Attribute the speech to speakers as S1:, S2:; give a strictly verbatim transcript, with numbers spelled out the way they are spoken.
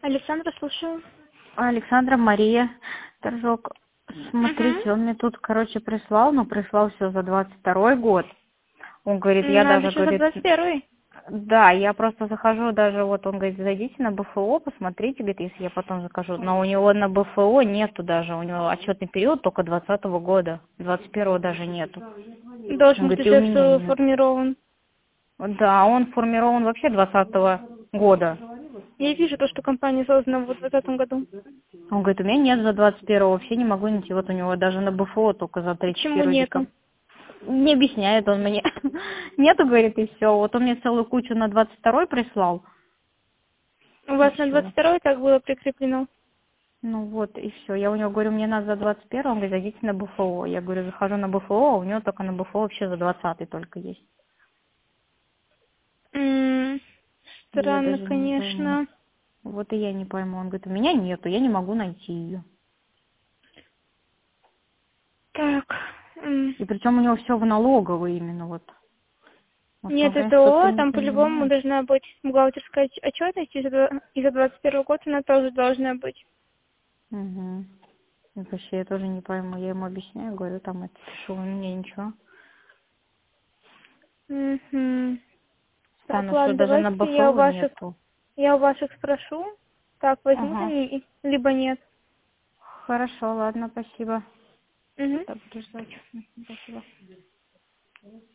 S1: Александра, слушаю.
S2: Александра, Мария, Торжок. Смотрите,
S1: Угу.
S2: он мне тут, короче, прислал, но прислал все за двадцать второй год. Он говорит, я
S1: Надо
S2: даже,
S1: еще за
S2: говорит,
S1: двадцать первый.
S2: да, я просто захожу даже, вот он говорит, зайдите на БФО, посмотрите, говорит, если я потом закажу. Но у него на БФО нету даже, у него отчетный период только двадцатого года, двадцать первого даже нету. Он
S1: Должен быть
S2: говорит, и у
S1: уже
S2: меня
S1: все
S2: нет.
S1: сформирован.
S2: Да, он формирован вообще двадцатого года.
S1: Я вижу то, что компания создана в двадцатом году.
S2: Он говорит, у меня нет за двадцать первого, вообще не могу найти. Вот у него даже на БФО только за тридцать
S1: Почему
S2: первого
S1: нету?
S2: декабря. Не объясняет он мне. Нету, говорит, и все. Вот он мне целую кучу на двадцать второй прислал.
S1: У
S2: И
S1: вас на двадцать
S2: все.
S1: второй так было прикреплено?
S2: Ну вот, и все. Я у него говорю, мне надо за двадцать первого, он говорит, зайдите на БФО. Я говорю, захожу на БФО, а у него только на БФО вообще за двадцатый только есть.
S1: М,
S2: Я
S1: Странно,
S2: даже не пойму.
S1: конечно.
S2: Вот и я не пойму. Он говорит, у меня нету, я не могу найти ее.
S1: Так. м,
S2: И причем у него все в налоговой именно вот. Может, он,
S1: Нет,
S2: конечно, что-то
S1: ЭТО,
S2: не
S1: там по-любому
S2: понимает.
S1: должна быть бухгалтерская отч- отчетность, и за два- и за двадцать первый год она тоже должна быть.
S2: Угу. Вообще я тоже не пойму. Я ему объясняю, говорю, там это пишу, у меня ничего.
S1: Мгм. Так,
S2: Странно, что
S1: ладно,
S2: даже на
S1: давайте я у
S2: БФО
S1: ваших,
S2: нету.
S1: я у ваших спрошу, так возьмут
S2: Ага.
S1: они, и- либо нет.
S2: Хорошо, ладно, спасибо.
S1: Мгм.
S2: Так, буду ждать. Мгм, спасибо.